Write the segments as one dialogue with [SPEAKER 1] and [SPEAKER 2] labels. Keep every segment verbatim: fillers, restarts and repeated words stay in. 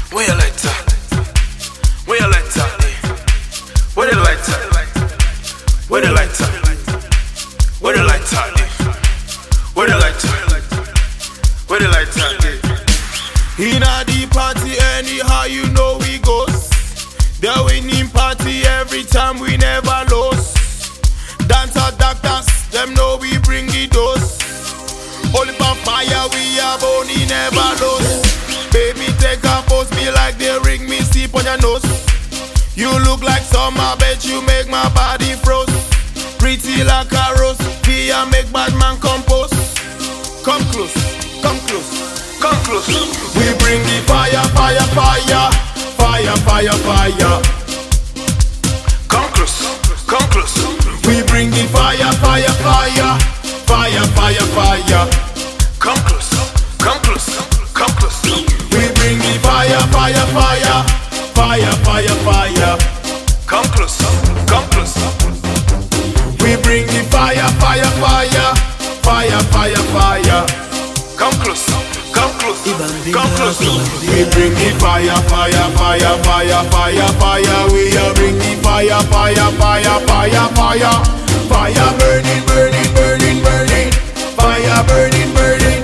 [SPEAKER 1] Where you lighter? Where you lighter? Where the lighter? Where the lighter? Where the lighter? Where the lighter? Where the lighter?
[SPEAKER 2] In a the party anyhow you know we goes. The winning party every time we never lose. Dancer doctors, them know we bring the dose. Only for fire we are bony never lose. Baby take a pose, be like they ring me steep on your nose. You look like summer, bet you make my body froze. Pretty like a rose, Pia make bad man compose. Come close, come close, come close. We bring the fire, fire, fire, fire, fire, fire.
[SPEAKER 1] Come close, come close.
[SPEAKER 2] We bring the fire, fire, fire, fire, fire, fire.
[SPEAKER 1] Come close, come close, come close.
[SPEAKER 2] We bring the fire, fire, fire, fire, fire, fire.
[SPEAKER 1] Come close, come close.
[SPEAKER 2] We bring the fire, fire, fire, fire, fire, fire.
[SPEAKER 1] Come close, come close, come close.
[SPEAKER 2] We bring the fire, fire, fire, fire, fire, fire. We are bring the fire, fire, fire, fire, fire. Fire burning, burning, burning, burning. Fire burning, burning.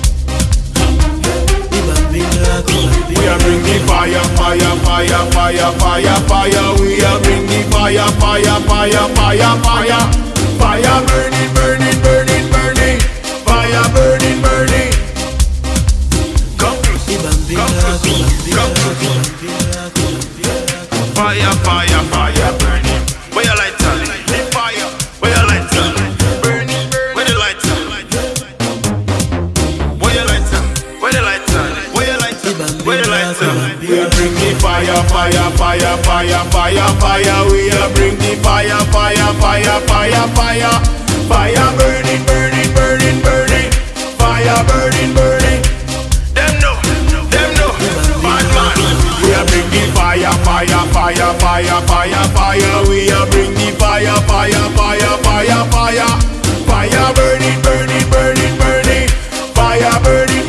[SPEAKER 2] We are bring the fire, fire, fire, fire, fire, fire. We are bring the fire, fire, fire, fire, fire. Fire burning, burning, burning, burning. Fire burning, burning.
[SPEAKER 1] Come close, come close, come close. Fire, fire, fire burning. Where you lighter? The fire. Where you lighter? Burning, burning. Where the lighter? Where you lighter? Where the lighter? Where you lighter? Where the lighter?
[SPEAKER 2] We are bring the fire, fire, fire, fire, fire, fire. We are bring the fire, fire, fire, fire, fire. Fire burning, burning, burning, burning. Fire burning, burning.
[SPEAKER 1] Them know, them know. Bad man.
[SPEAKER 2] We are bring the fire, fire, fire, fire, fire, fire. We are bring the fire, fire, fire, fire, fire. Fire burning, burning, burning, burning. Fire burning.